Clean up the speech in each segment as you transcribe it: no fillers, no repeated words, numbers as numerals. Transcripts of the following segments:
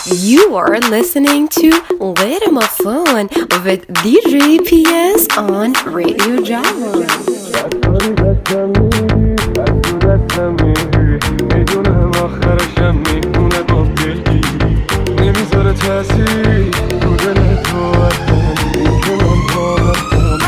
You are listening to Little More Fun with DJ PS on Radio Java. میدونم آخرشم میمونه با دلگیری نمیذاره تأثیری رو دل تو اصلا این که من باورم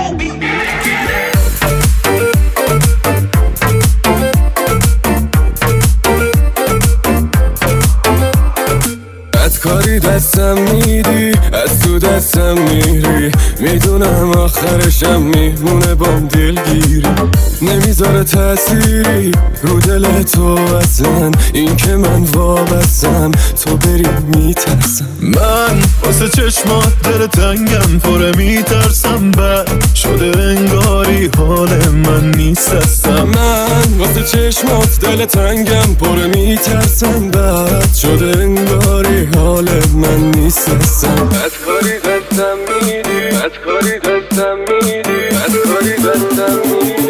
کاری دستم میدی از تو دستم میری میدونم آخرشم میمونه بام دلگیری نمیذاره تأثیری رو دل تو اصلا این که من وابستم تو بری میترسم من واسه چشمات دل تنگم پره میترسم بد شده انگاری حال من نیست هستم من واسه چشمات دل تنگم پره میترسم بد شده انگاری حال من نیست هستم بدکاری دستم میدی بدکاری دستم میدی بدکاری دستم میدی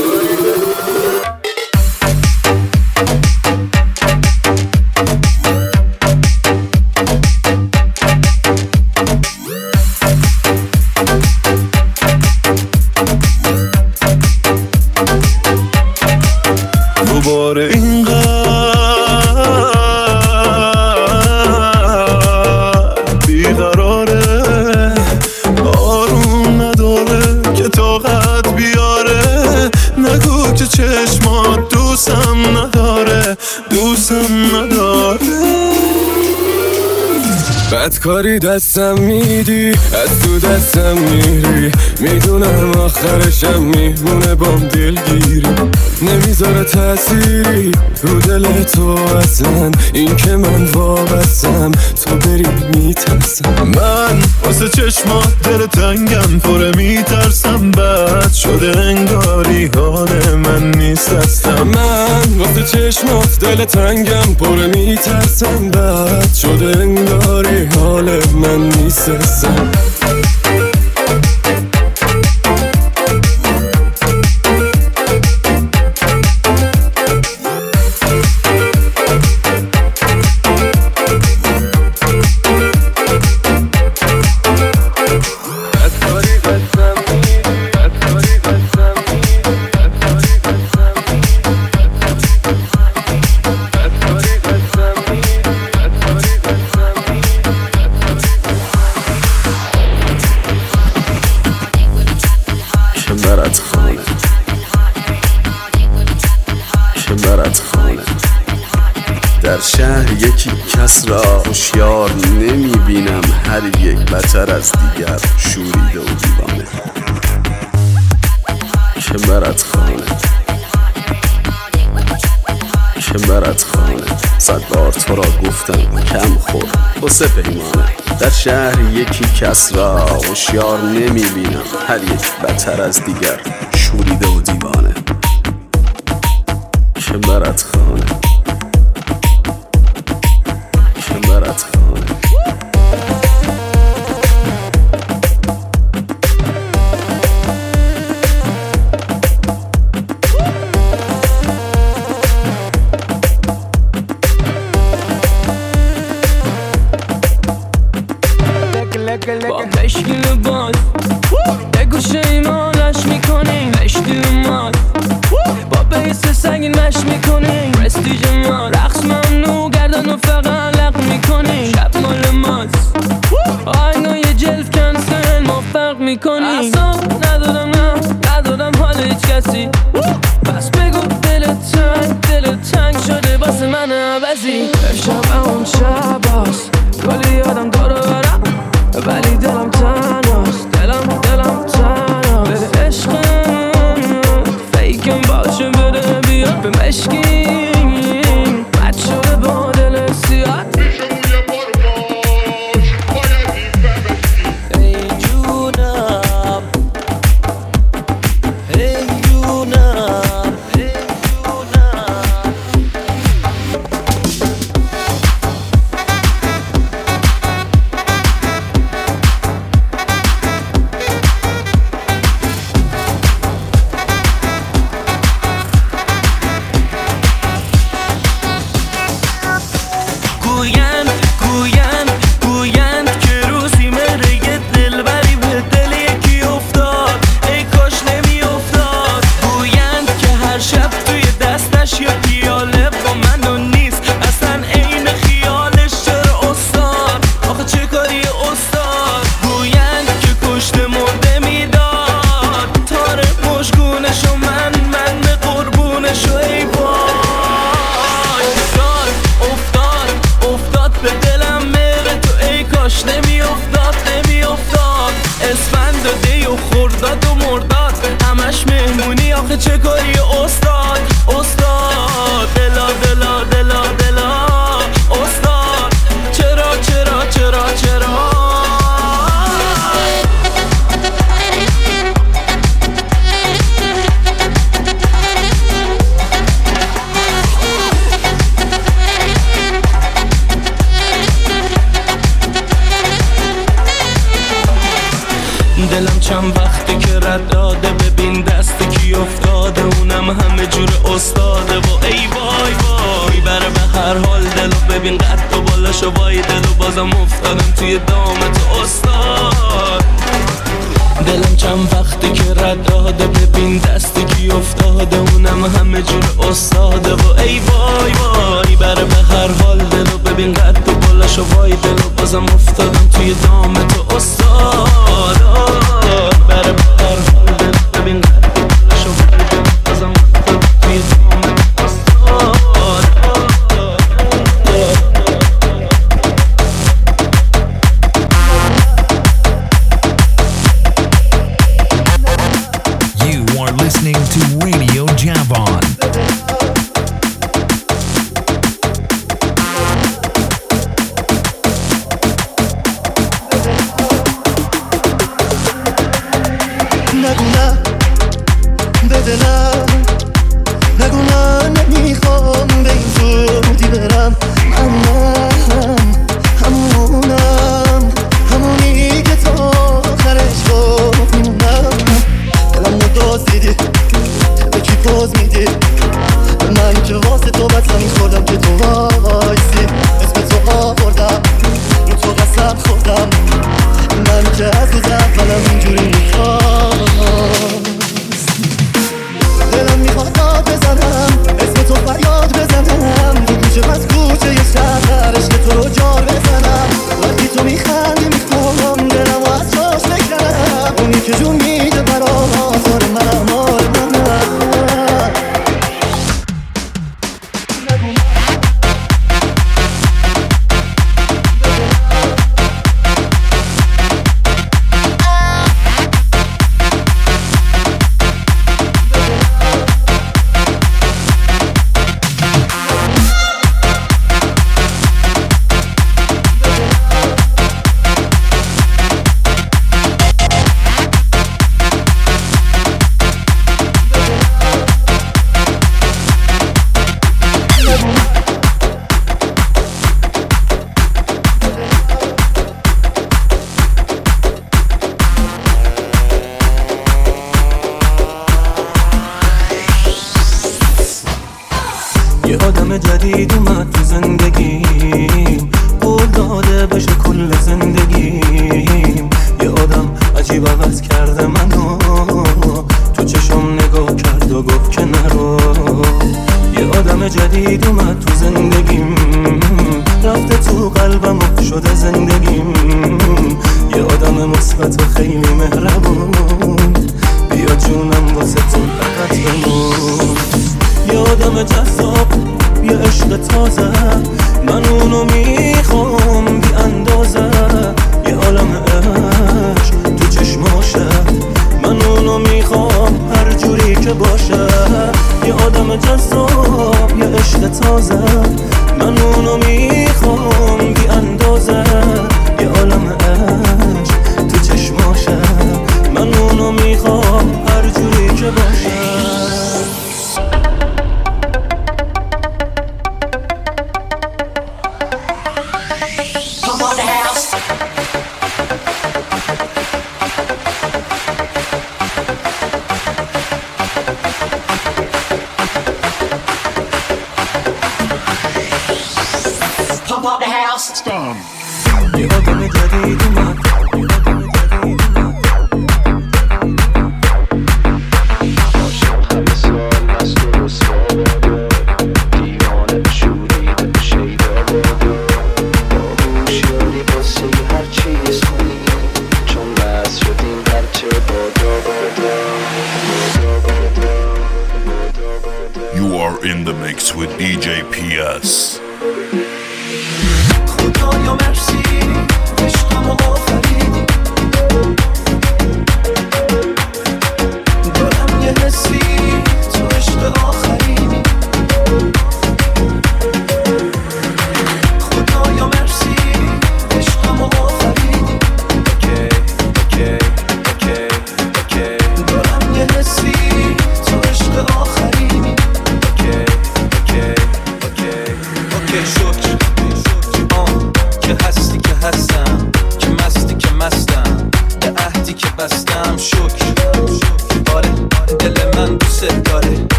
دوباره اینقدر بیقراره آروم نداره که طاقت بیاره نگو که چشمات دوستم نداره بدکاری دستم میدی از تو دستم میری میدونم آخرشم میمونه بام دلگیری نمیذاره تأثیری رو دل تو اصلا این که من وابستم تو بری میترسم من واسه چشمات دل تنگم پره میترسم بد شده انگاری حال من نیست هستم من واسه چشمات دل تنگم پره میترسم بد شده انگاری حال من نیست هستم در شهر یکی کس را هوشیار نمیبینم هر یک بتر از دیگر شوریده و دیوانه که برد خانه 100 بار تو را گفتم کم خور واسه پیمانه در شهر یکی کس را هوشیار نمیبینم هر یک بتر از دیگر شوریده و دیوانه که برد خانه با مشکل باز به گوش ایمانش میکنیم مشتی اومد با بیس سنگین مش میکنیم پرستیج ما رقص ممنوع گردن و فقط لق میکنیم شب مال ماست آینای جلد کنسل ما فرق میکنیم اصاب ندارم حال هیچ کسی بس بگو دل تنگ شده واسه من عوضی شب اون شب هست کلی آدم دارو برم ولی دلم تنهاست دلم تنها بده عشقم فیکم باشه بده بیا به مشکیم بد شده با دل سیاه چه کاری استاد استاد دلا دلا دلا دلا استاد چرا چرا چرا چرا دلم چند وقتی که رد داده ببین دست کی افتاده اونم همه جور استاده و ای وای وای بره به هر حال دلو ببین قد و بالاشو وای دلو بازم افتادم توی دامت استاد دلم چند وقتی که رد داده ببین دست کی افتاده اونم همه جور استاده و ای وای وای بره به هر حال دلو ببین قد و بالاشو وای دلو بازم افتادم توی دامت استاد بره به هر حال دلو ببین قد و بالاشو وای دلو بازم افتادم توی دامت استاد Listening to Radio Javon. نگو نه به دلم نگو نه نمیخوام به این زودی برم همونم همونی که تا آخرش گفت میمونم دلم ندازدیدی به کی پاز میدی من که واسه تو بطلا میخوردم که تو وایسی اسم تو آوردم رو تو قسم خوردم من که از روز اولم اینجوری میخواست دلم میخواد داد بزنم اسم تو فریاد بزنم تو کوچه پس کوچه یه شهر عشق تو رو جار بزنم وقتی تو میخندی میخوام دلم و از جاش بکنم اونی که جون میده برام آزار منم آره یه آدم جدید اومد تو زندگیم قول داده بشه کل زندگیم یه آدم عجیب عوض کرده منو تو چشم نگاه کرد و گفت که نرو یه آدم جدید اومد تو زندگیم رفته تو قلبم و شده زندگیم یه آدم مثبت و خیلی مهربون بیا جونم واسه تو فقط بمون یه آدم جذاب یه عشق تازه من اونو میخوام بی اندازه یه عالم عشق تو چشماشه من اونو میخوام هر جوری که باشه یه آدم جذاب یه عشق تازه من اونو میخوام بی اندازه یه عالم عشق تو چشماشه من اونو میخوام هر جوری که باشه یه آدم جدید اومد عاشق همه سال مست و ساده دیوانه شوریده به شیدا باده باهوشیاری واسه هر چیز کنی چون بس شدیم هرچه بادا بادا. You are in the mix with DJ PS. خدایا مرسی عشقمو آفریدی دارم یه حسی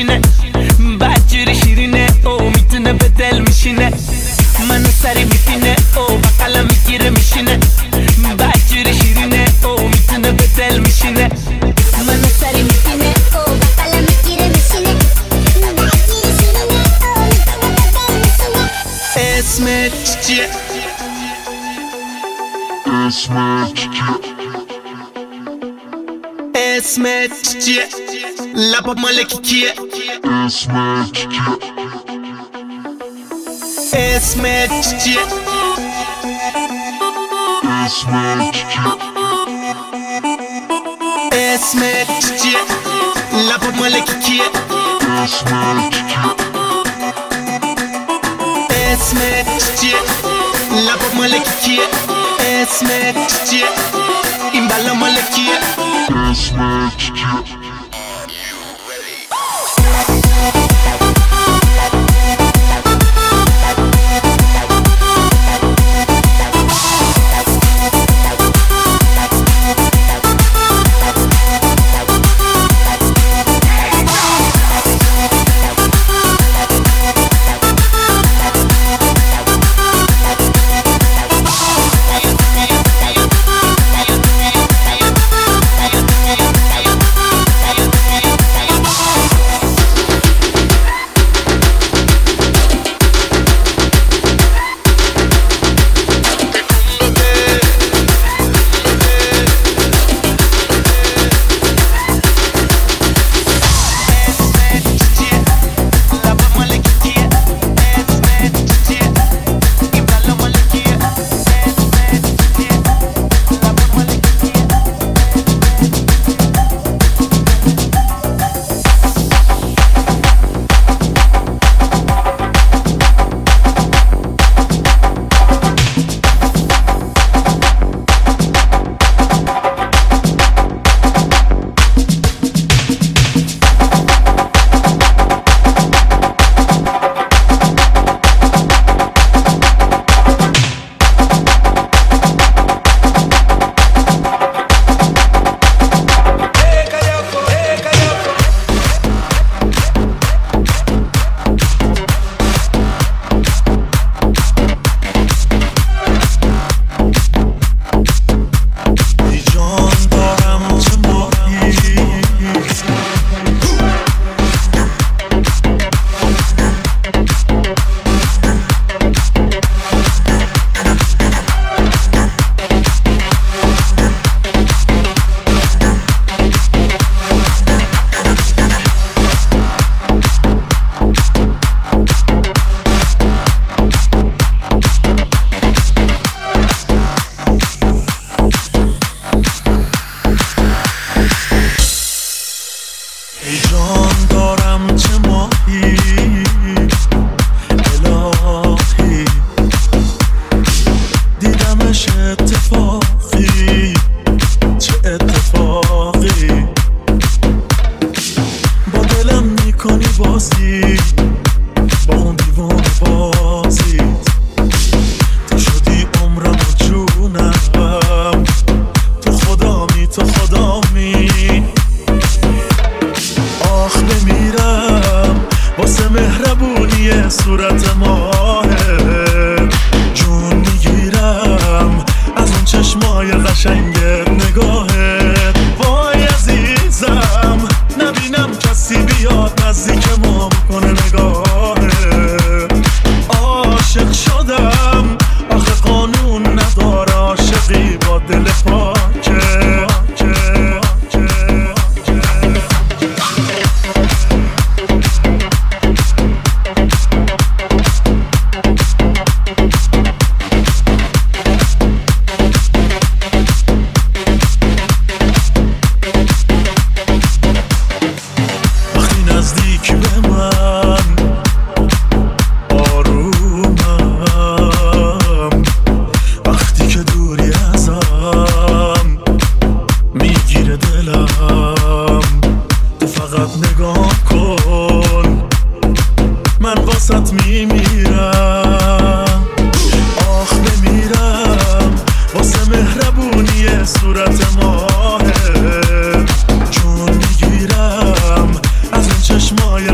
میشینه بدجوری شیرینه او میتونه به دل میشینه منو سری میبینه او بقلم میگیره میشینه بدجوری شیرینه او میتونه به دل میشینه منو سری میبینه او بقلم میگیره میشینه بدجوری شیرینه او میتونه به دل میشینه اسمت چیه؟ اسمت چیه؟ لبا مالکی کیه؟ اسمت چیه؟ اسمت چیه؟ لبا مالکی کیه؟ اسمت چیه؟ لبا مالکی کیه؟ اسمت چیه؟ این بلا مالکیه؟ اسمت چیه؟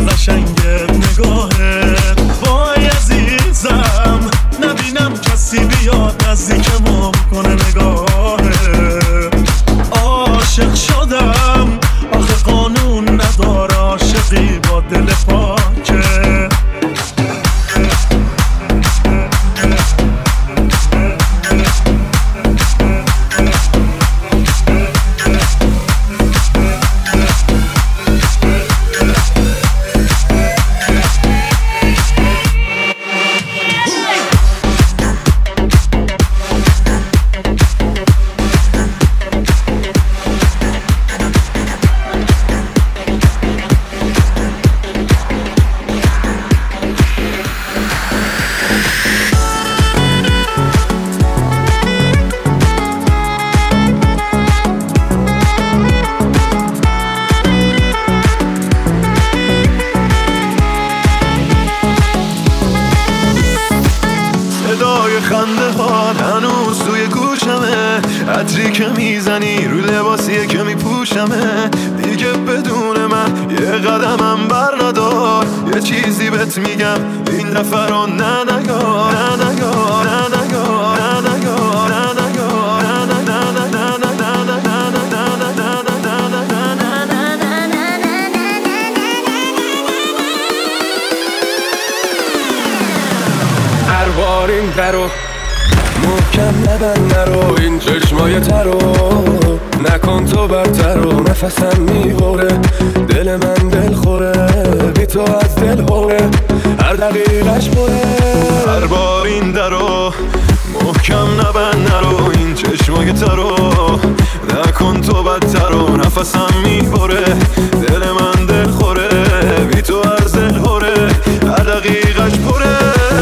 قشنگت نگاهت وای عزیزم نبینم کسی بیاد نزدیکمون کنه نگاهت عاشق شدم آخه قانون نداره عاشقی با دل پاکه عطری که میزنی رو لباسیه که میپوشمه دیگه بدون من یه قدمم بر ندار یه چیزی بهت میگم این دفعه رو ننگار هر بار این درو محکم نبند نرو این چشمای ترو نکن تو برترو نفسم میبره دل من دل خوره بی تو از دل هوره هر دقیقش پره هر بار این درو محکم نبند نرو این چشمای ترو نکن تو بدترو نفسم میبره دل من دل خوره بی تو از دل هوره هر دقیقش پره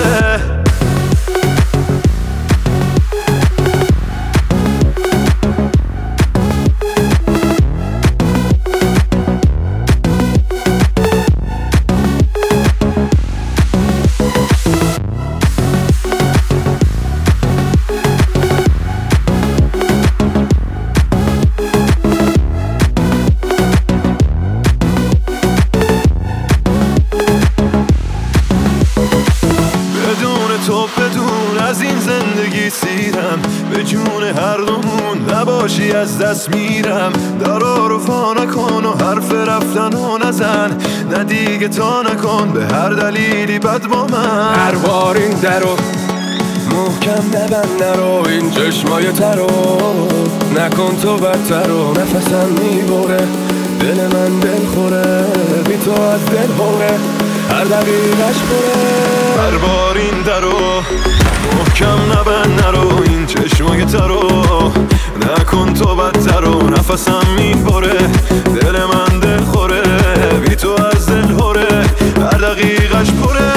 به جون هر دومون نباشی از دست میرم درا رو فا نکن و حرف رفتن و نزن نه دیگه تا نکن به هر دلیلی بد با من هر بار این درو محکم نبند نرو این چشمای ترو نکن تو بدترو نفسم میبره دل من دل خوره بی تو از دل هوره هر دقیقش پره هر بار این درو محکم نبند نرو این چشمای ترو نکن تو بدترو نفسم میبره دل من دل خوره بی تو از دل هوره هر دقیقش پره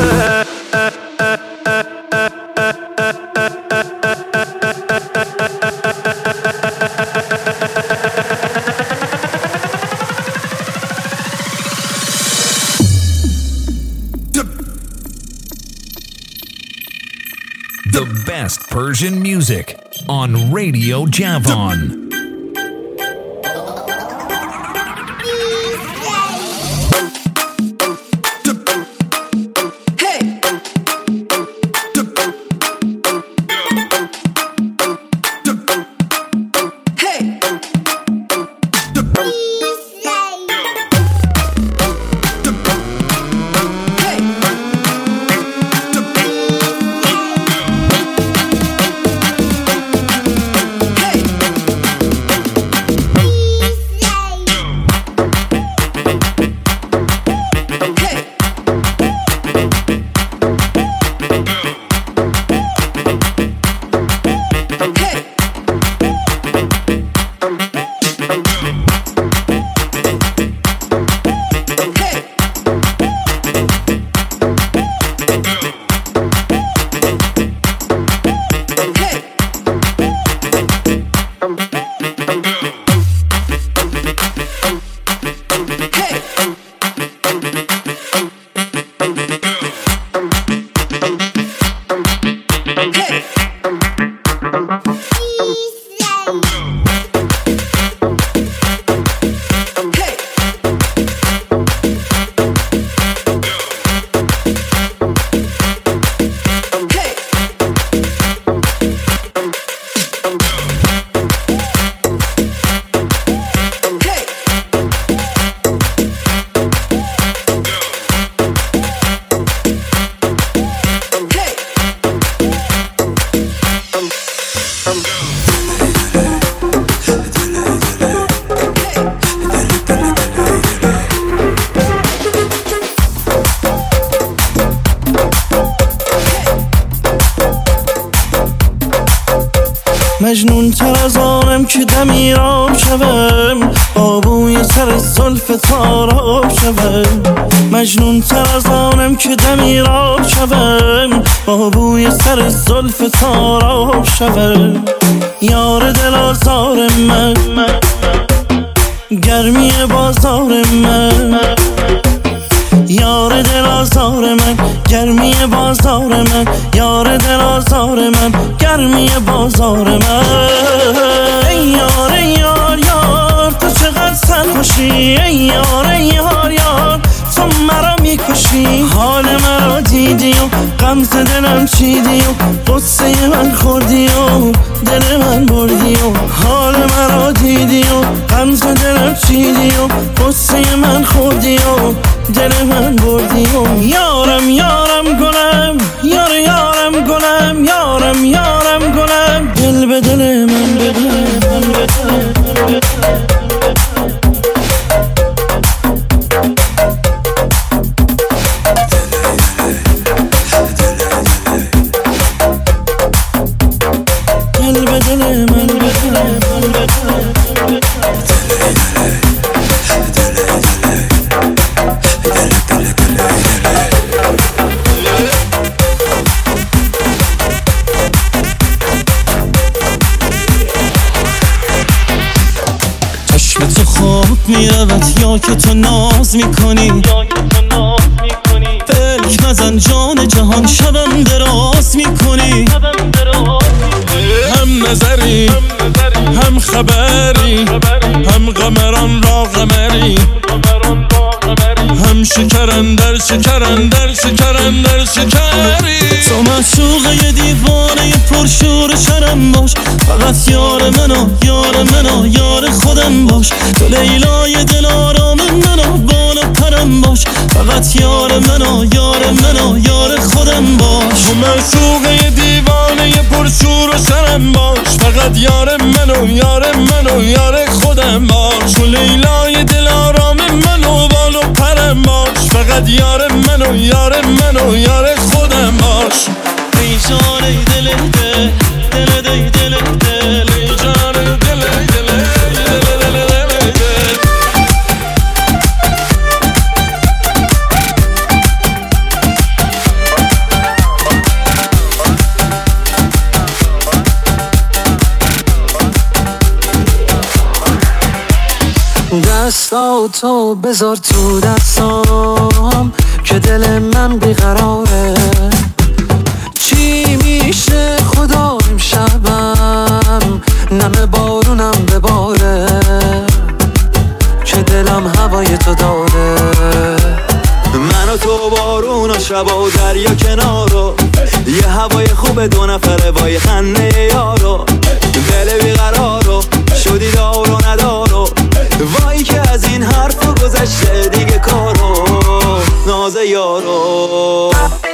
The best Persian music on Radio Javon. مجنون تر از آنم که دمیراب شوم، با بوی سر زلف تاراب شوم. مجنون تر از آنم که دمیراب شوم، با بوی سر زلف تاراب شوم. یار دل آزار من، گرمی بازار من. یار دل آزار من، گرمی بازار من. یار دل آزار من، گرمی بازار من. ای یار ای یار یار تو چقدر سرخوشی. ای یار ای یار یار تو مرا میکشی. حال مرا دیدی و غمز دلم چیدی و قصه من خوردی و دل من بردی و حال مرا دیدی و غمز دلم چیدی و قصه من خوردی و دل من بردی و یارم یارم گلم، یار یارم گلم، یارم یارم گلم، دل به دل من بده. میرود یا که تو ناز میکنی. فکر نزن جان جهان شبم دراز میکنی. هم نظری هم خبری، هم قمران را قمری، هم شکرن در شکرن در شکرن در شکری. تو معشوقه دیوانه پرشور شرم باش، فقط یار منو یار منو یار خودم باش. تو لیلای دل آرام منو بالا پرم باش، فقط یار منو یار منو یار خودم باش. تو معشوقه دیوانه پرشور شرم باش، فقط یار منو یار منو یار خودم باش. تو لیلای دل آرام منو بالا پرم باش، فقط یار منو یار منو یار خودم باش. ای جان ای دل دل دل دل دل دل، ای جان دل دل دل دل دل دل. دستاتو بذار تو دستام که دل من بیقراره. چی میشه خدا امشبم نم بارونم بباره، که دلم هوای تو داره. من و تو بارون و شب و دریا کنارو، یه هوای خوب دو نفره وای خنده یارو. دل بیقرارو شدی دار و ندارو، وای که از این حرف گذشته دیگه کارو ناز یارو.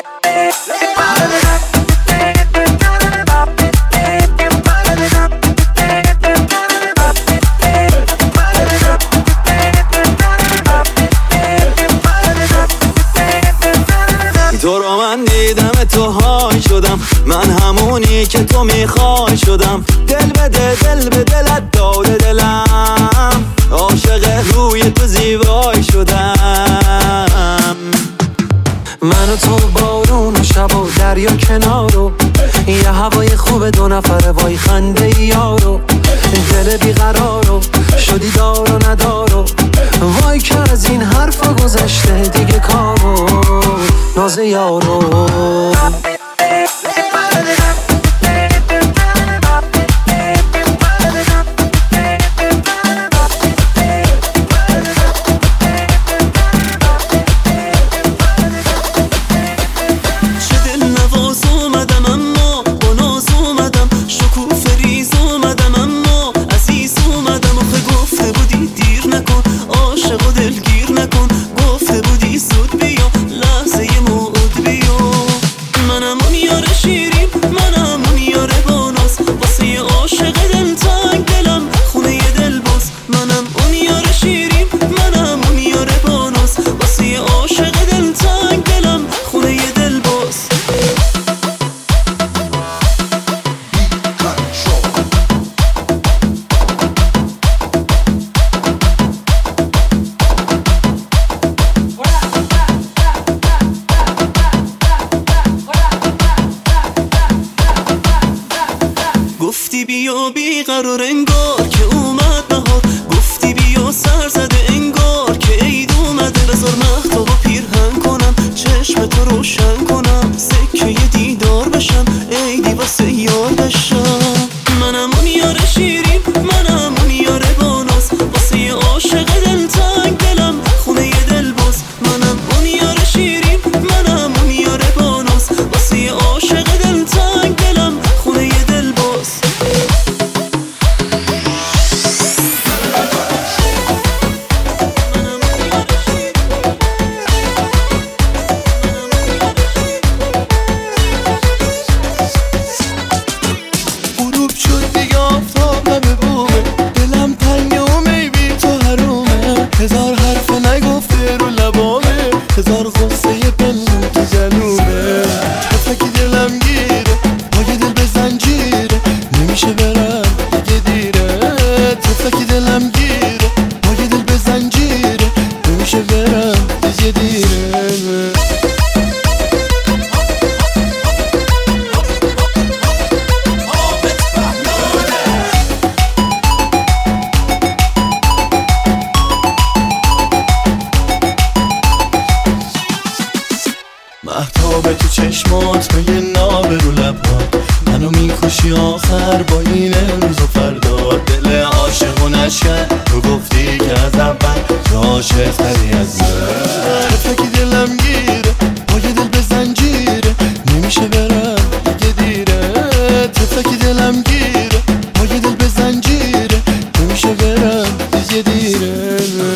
تو رو من دیدم تو های شدم، من همونی که تو میخوای شدم. دل به دلت داده دلم، عاشق روی تو زیبای شدم. من و تو بارون و شب و دریا کنارو، یه هوای خوب دو نفره وای خنده یارو. دل بیقرارو شدی دار و ندارو، وای که از این حرفا گذشته دیگه کارو ناز یارو. عاشق و دلگیر نکن، گفته بودی زود بیا لحظه موعود بیا. بیا بیقرار انگار که اومد بهار، گفتی بیا سر زده انگار که عید اومده. بذار مهتاب و پیرهن کنم، چشم تو روشن کنم، سکه دیدار بشم، عیدی واسه یار بشم. منم اون یار شیرین، منم اون یار باناس، واسه عاشق دلتنگ دلم خونه ی دل باز. منم اون یار شیرین، منم اون یار باناس، واسه عاشق دلتنگ دلم خونه ی دل باز. غروب شد دیگه آفتاب لب بومه، دلم تنگه و میبی تو حرومه. هزار حرف نگفته رو لبامه، هزار غصه پنهون تو جنوبه. تفکی دلم گیره با یه دل به زنجیره، نمیشه برم دیگه دیره. تفکی دلم گیره با یه دل به زنجیره، نمیشه برم دیگه دیره. مهتاب تو چشمات به یه ناب رو لبات، منو میکشی آخر با این امروز و فردا. دل عاشق و نشکن تو گفتی که از اول تو عاشق تری از من. تفکی دلم گیره با یه دل به زنجیره، نمیشه برم دیگه دیره. تفکی دلم گیره با یه دل به زنجیره، نمیشه برم دیگه دیره.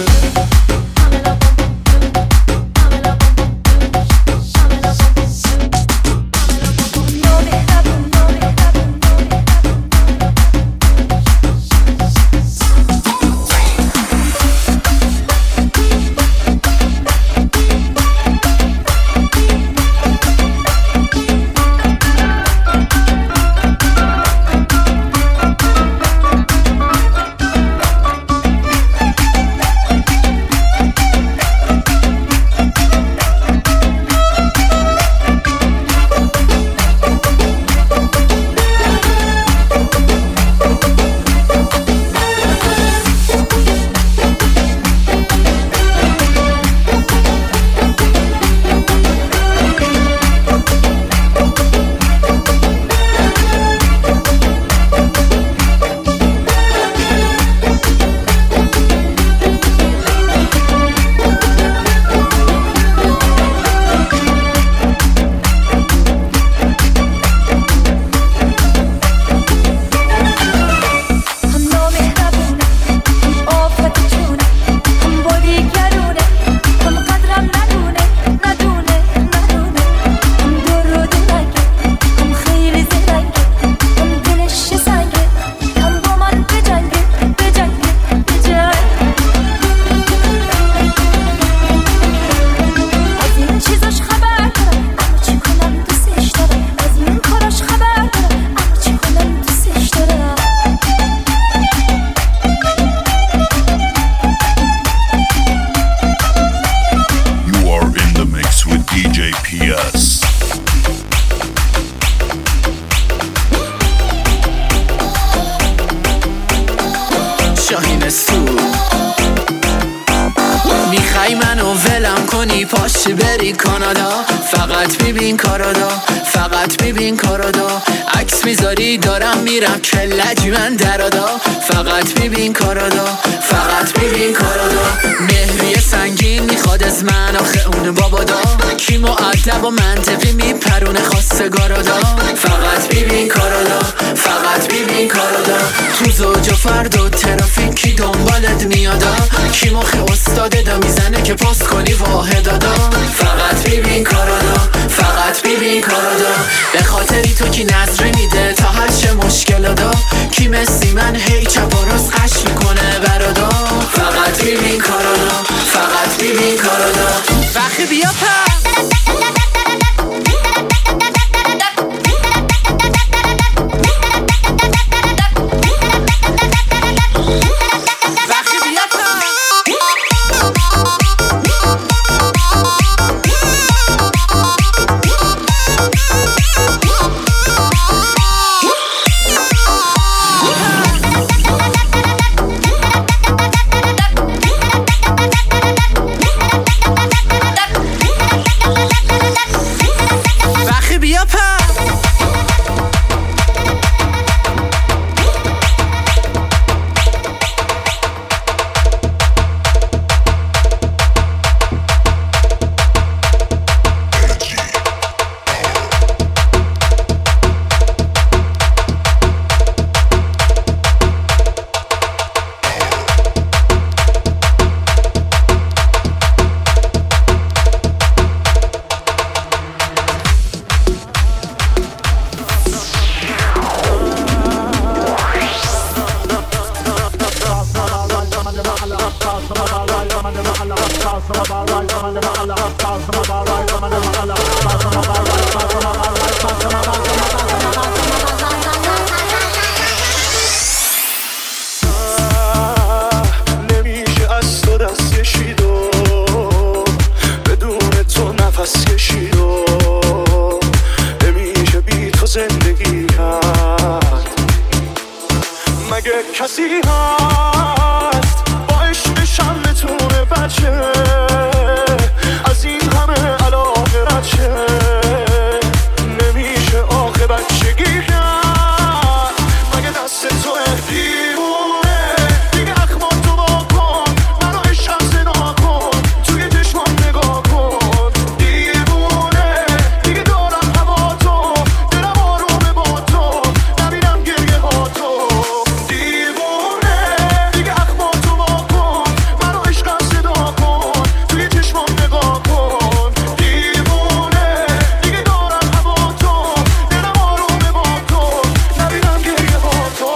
میخوای منو ولم کنی پاشی بری کانادا، فقط ببین کارادا، فقط ببین کارادا. عکس میذاری دارم میرم کلجی من درادا، فقط ببین کارادا، فقط ببین کارادا. مهریه سنگین میخواد از من آخه اون بابادا، کی مؤدب و منطقی میپرونه خواستگارادا. فقط ببین کارادا، فقط ببین کارادا. تو زوج و فرد و ترافیک کی دنبالت میادا، کی مخی استاده دا میزنه که پست کنی واحدادا. فقط ببین کارادا، فقط ببین کارادا. به خاطری تو کی نظری میده تا هر چه مشکلادا، کی مثی من هی چپ و راست قش میکنه برادا. فقط ببین کارادا، فقط ببین کارادا. وقتی بیا نمیشه از تو دست کشید و بدون تو نفس کشید و نمیشه بی تو زندگی کرد. مگه کسی هست با عشق شمتونه بچه از این همه علاقه رچه نمیشه آخه بچگی کرد. مگه دست توه دیوونه دیگه اخما تو با کن منو عشقم زنا کن توی چشمان نگاه کن دیوونه دیگه دارم هوا تو دلم آرومه با تو نبینم گریه ها تو دیوونه دیگه اخما تو با کن منو عشقم صدا کن توی چشمان نگاه کن دیوونه دیگه دارم هوا تو دلم آرومه با تو نبینم گریه ها تو.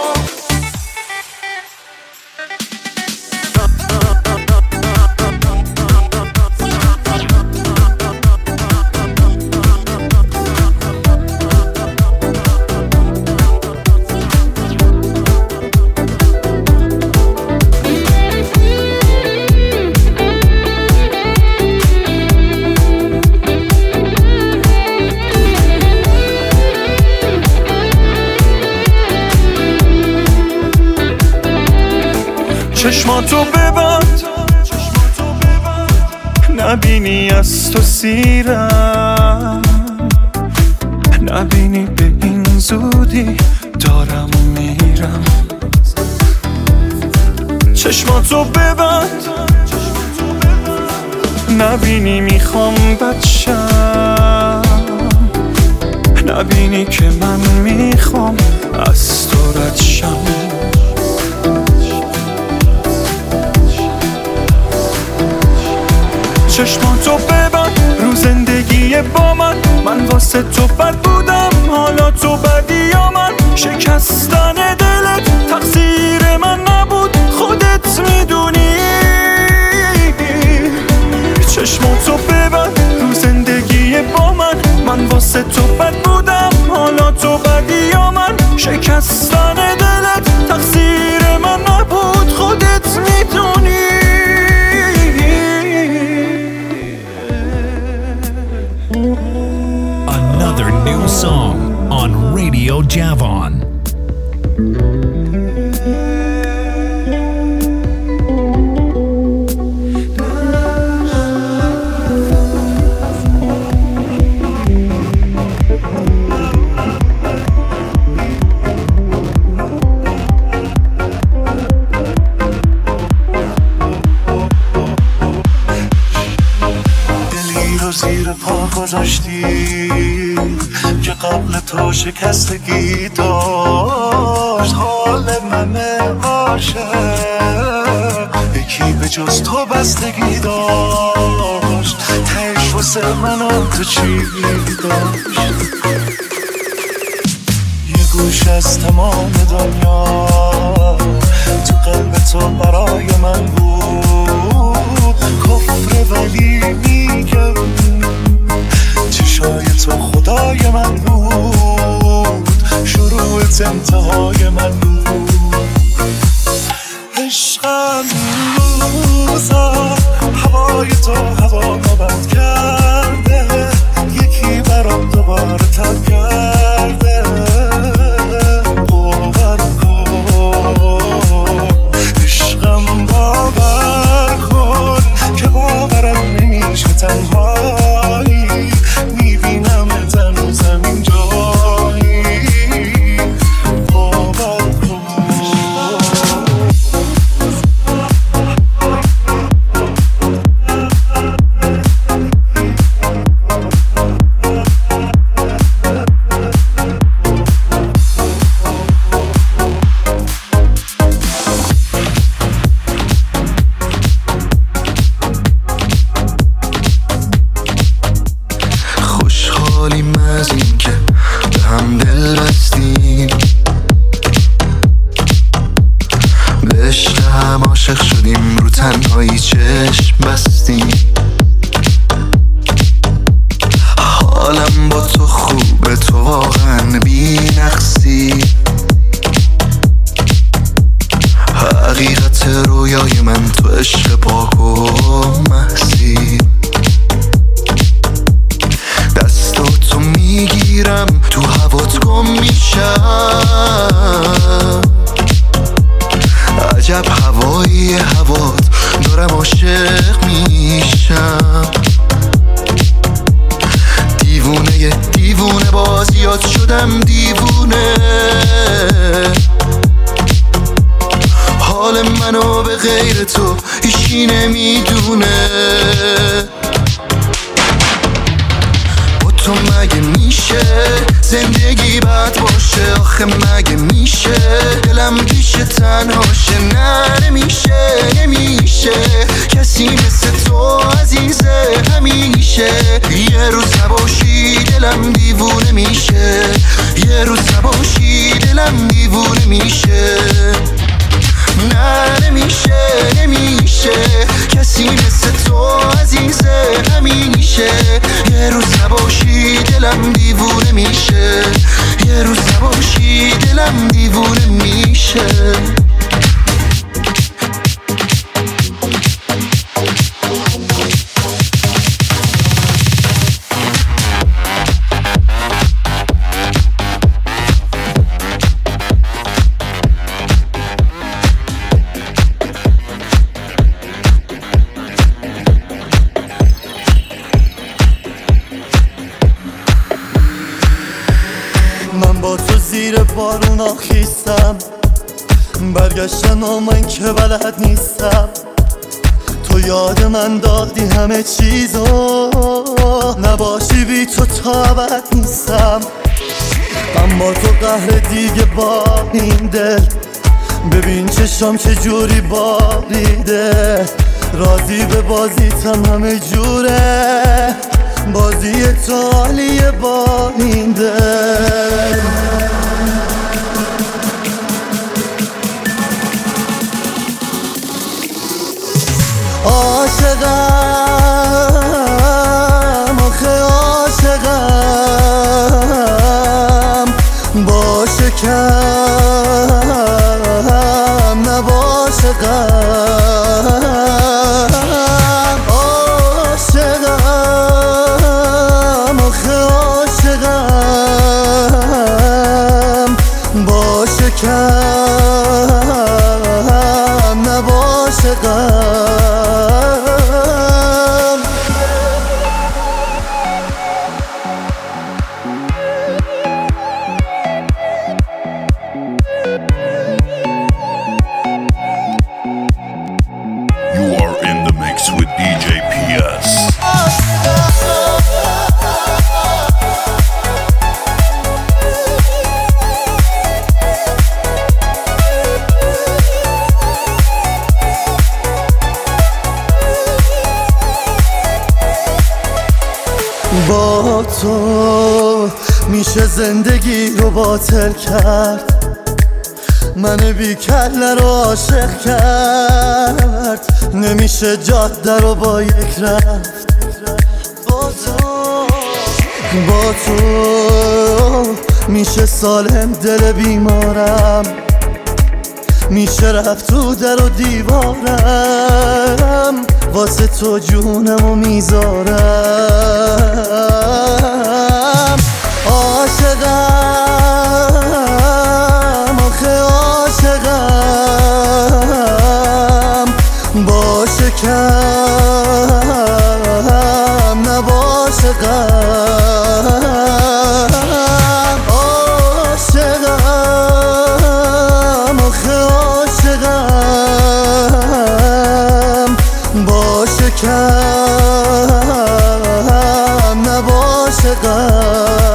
چشماتو ببند نبینی از تو سیرم نبینی به این زودی دارم میرم. چشماتو ببند نبینی میخوام بچم نبینی که من میخوام از تو رد شم. چشماتو ببند رو زندگی با من واسه تو بد بودم حالا تو بدی یا من شکستن دلت تقصیر من نبود خودت میدونی. چشماتو ببند رو زندگی با من واسه تو بد بودم حالا تو بدی یا من شکستن دلت تقصیر من نبود خودت میدونی. Another new song on Radio Javon. زیر پا گذاشتی که قبل تو شکستگی داشت حال من عاشق یکی به جز تو بستگی داشت تهش واسه من تو چی داشت. یه گوش از تمام دنیا تو قلب تو برای من بود کفر ولی میگم چشای تو خدای من بود شروعت انتهای من بود. عشقم روزا هوای تو هوا مبند کرده یکی برام دوباره تب کرده باور کن عشقم باور کن که باورم نمیشه تنها واقعا بی نقصی، حقیقت رویای من تو عشق پاک و محضی. دستاتو میگیرم تو هوات گم میشم، عجب هوایی هوات دارم عاشق میشم. دیوونه دیوونه بازیات شدم دیوونه، حال منو به غیر تو هیچی نمیدونه. با تو مگه میشه زندگی بد باشه؟ آخه مگه میشه دلم پیش تنهاشه؟ نه نمیشه نمیشه، کسی مثل تو عزیزه همیشه. یه روز نباشی دلم دیوونه میشه، یه روز نباشی دلم دیوونه میشه. نه نمیشه نمیشه، کسی مثل تو عزیزه همیشه. یه روز نباشی دلم دیوونه میشه، یه روز نباشی دلم دیوونه میشه. من با تو زیر بارون آخیستم، برگشتن من که بلد نیستم. تو یاد من دادی همه چیزو، نباشی بی تو تا ابد نیستم. من با تو قهر دیگه با این دل، ببین چشام چجوری باریده. راضی به بازیتم همه جوره، بازی تو عالیه با این دل. عاشقم آخه عاشقم، باشه کم نباشه غم. عاشقم آخه عاشقم، باشه کم نباشه غم. You are in the mix with DJ PS. با تو میشه زندگی رو باطل کرد، من بی کله رو عاشق کرد. نمیشه جاده رو با یک رفت، با تو میشه سالم دل بیمارم، میشه رفت تو در و دیوارم. واسه تو جونمو میذارم. عاشقم آخه عاشقم، باشه کم نباشه غم. عاشقم آخه عاشقم، باشه کم نباشه غم.